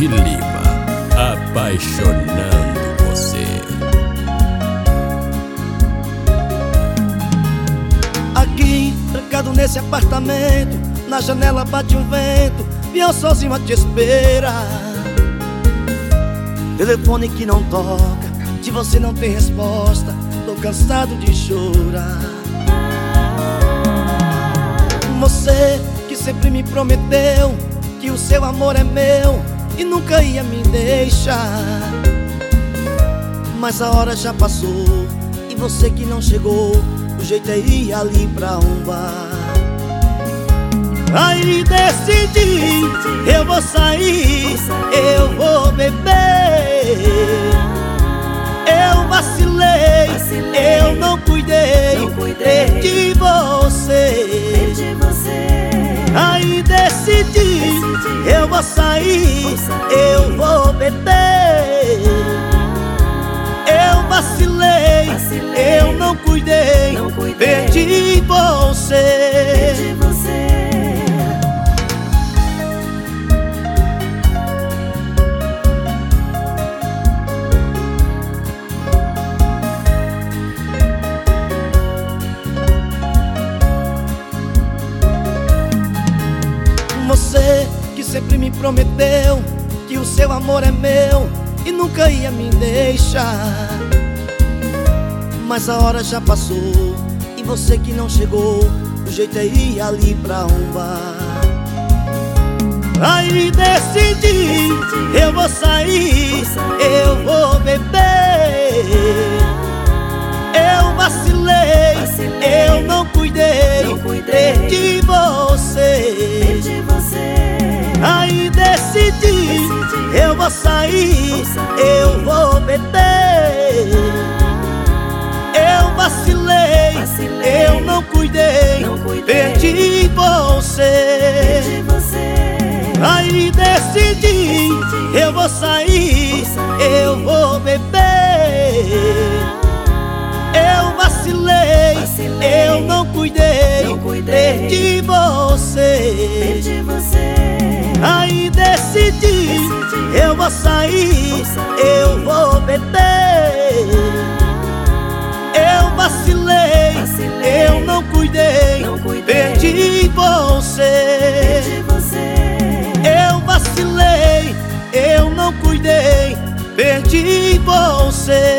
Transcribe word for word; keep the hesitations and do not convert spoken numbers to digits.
Lima, apaixonando você. Aqui, trancado nesse apartamento, na janela bate um vento, viu sozinho a te esperar. Telefone que não toca, de você não tem resposta, tô cansado de chorar. Você que sempre me prometeu que o seu amor é meu e nunca ia me deixar, mas a hora já passou e você que não chegou, o jeito é ir ali pra um bar. Aí decidi, eu vou sair, eu vou beber. Eu vacilei, eu não cuidei, perdi você. Aí decidi, eu vou sair, eu vou beber. Eu vacilei, eu não cuidei, perdi você. Você que sempre me prometeu que o seu amor é meu e nunca ia me deixar, mas a hora já passou e você que não chegou, o jeito é ir ali pra um bar. Aí decidi, eu vou sair, eu vou beber. Eu vacilei, eu não cuidei, perdi você. Aí decidi, eu vou sair, eu vou beber. Eu vacilei, eu não cuidei, perdi você. Aí decidi, eu vou sair, eu vou beber. Eu vacilei, eu não cuidei, perdi você. Aí decidi, eu vou sair, eu vou beber. Eu vacilei, eu não cuidei, perdi você. Eu vacilei, eu não cuidei, perdi você.